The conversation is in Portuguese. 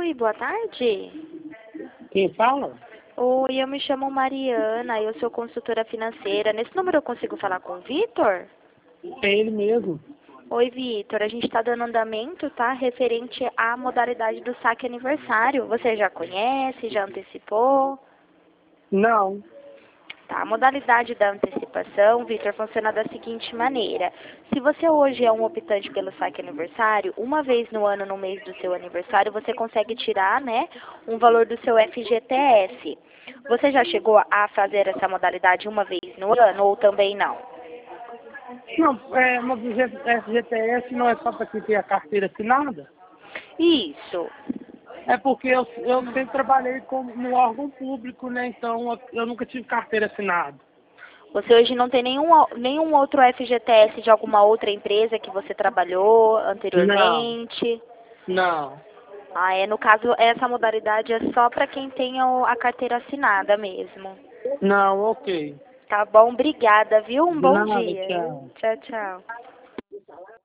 Oi, boa tarde. Quem fala? Oi, eu me chamo Mariana, eu sou consultora financeira. Nesse número eu consigo falar com o Vitor? É ele mesmo. Oi, Vitor, a gente está dando andamento, tá? Referente à modalidade do saque aniversário. Você já conhece, já antecipou? Não. Tá, a modalidade da antecipação, Vitor, funciona da seguinte maneira. Se você hoje é um optante pelo saque aniversário, uma vez no ano, no mês do seu aniversário, você consegue tirar, né, um valor do seu FGTS. Você já chegou a fazer essa modalidade uma vez no ano ou também não? Não, mas o FGTS não é só para quem tem a carteira assinada? Isso. É porque eu sempre trabalhei no órgão público, né? Então eu nunca tive carteira assinada. Você hoje não tem nenhum outro FGTS de alguma outra empresa que você trabalhou Não, anteriormente? não. Ah, no caso, essa modalidade é só para quem tem a carteira assinada mesmo. Não, ok. Tá bom, obrigada, viu? Um De bom nada, dia. tchau. Tchau, tchau.